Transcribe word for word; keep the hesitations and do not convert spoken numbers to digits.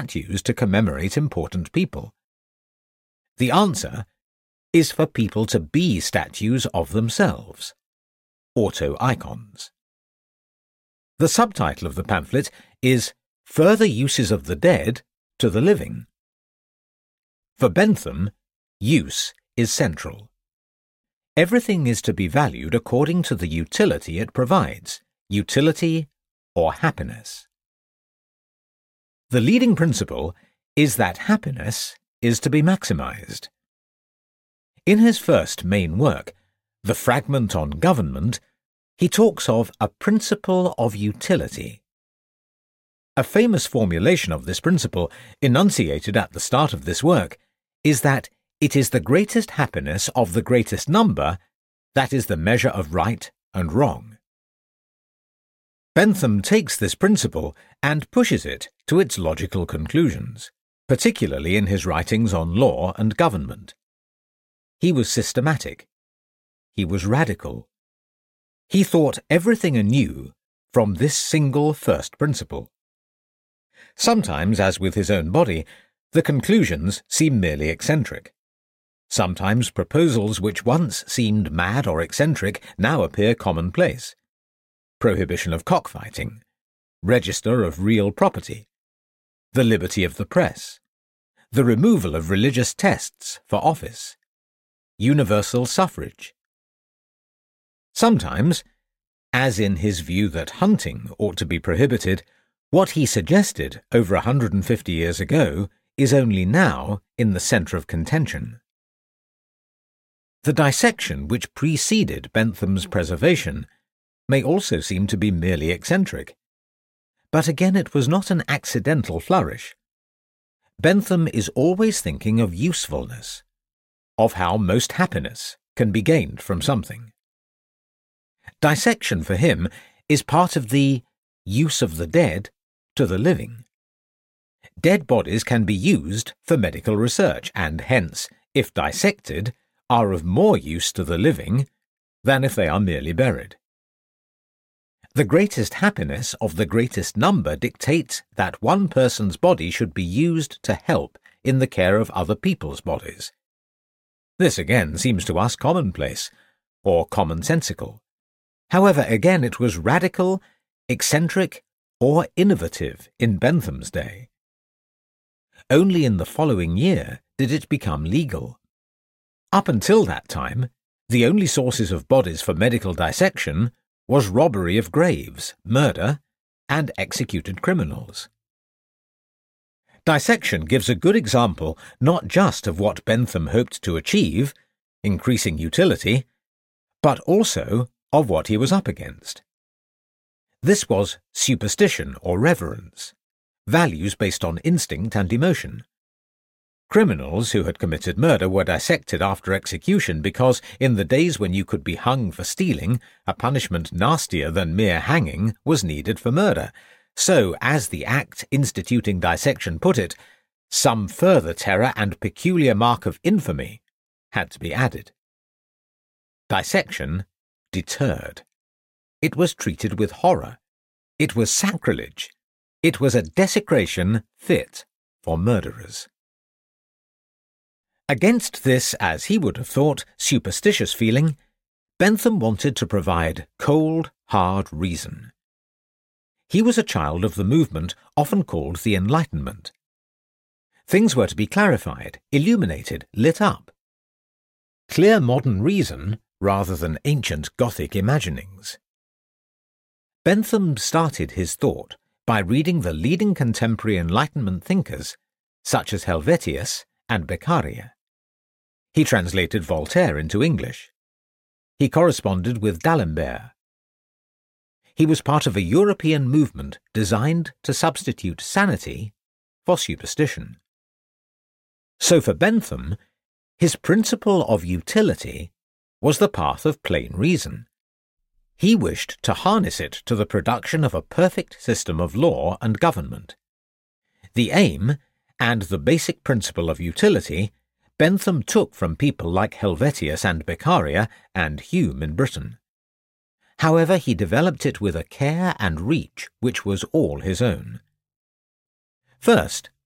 statues to commemorate important people? The answer is for people to be statues of themselves, auto-icons. The subtitle of the pamphlet is Further Uses of the Dead to the Living. For Bentham, use is central. Everything is to be valued according to the utility it provides, utility or happiness. The leading principle is that happiness is to be maximized. In his first main work, The Fragment on Government, he talks of a principle of utility. A famous formulation of this principle, enunciated at the start of this work, is that it is the greatest happiness of the greatest number that is the measure of right and wrong. Bentham takes this principle and pushes it to its logical conclusions, particularly in his writings on law and government. He was systematic. He was radical. He thought everything anew from this single first principle. Sometimes, as with his own body, the conclusions seem merely eccentric. Sometimes proposals which once seemed mad or eccentric now appear commonplace. Prohibition of cockfighting, register of real property, the liberty of the press, the removal of religious tests for office, universal suffrage. Sometimes, as in his view that hunting ought to be prohibited, what he suggested over a hundred and fifty years ago is only now in the centre of contention. The dissection which preceded Bentham's preservation may also seem to be merely eccentric. But again, it was not an accidental flourish. Bentham is always thinking of usefulness, of how most happiness can be gained from something. Dissection for him is part of the use of the dead to the living. Dead bodies can be used for medical research and hence, if dissected, are of more use to the living than if they are merely buried. The greatest happiness of the greatest number dictates that one person's body should be used to help in the care of other people's bodies. This again seems to us commonplace, or commonsensical. However, again it was radical, eccentric, or innovative in Bentham's day. Only in the following year did it become legal. Up until that time, the only sources of bodies for medical dissection was robbery of graves, murder, and executed criminals. Dissection gives a good example not just of what Bentham hoped to achieve, increasing utility, but also of what he was up against. This was superstition or reverence, values based on instinct and emotion. Criminals who had committed murder were dissected after execution because, in the days when you could be hung for stealing, a punishment nastier than mere hanging was needed for murder. So, as the Act instituting dissection put it, some further terror and peculiar mark of infamy had to be added. Dissection deterred. It was treated with horror. It was sacrilege. It was a desecration fit for murderers. Against this, as he would have thought, superstitious feeling, Bentham wanted to provide cold, hard reason. He was a child of the movement often called the Enlightenment. Things were to be clarified, illuminated, lit up. Clear modern reason rather than ancient Gothic imaginings. Bentham started his thought by reading the leading contemporary Enlightenment thinkers, such as Helvetius and Beccaria. He translated Voltaire into English. He corresponded with D'Alembert. He was part of a European movement designed to substitute sanity for superstition. So for Bentham, his principle of utility was the path of plain reason. He wished to harness it to the production of a perfect system of law and government. The aim, and the basic principle of utility, Bentham took from people like Helvetius and Beccaria and Hume in Britain. However, he developed it with a care and reach which was all his own. First,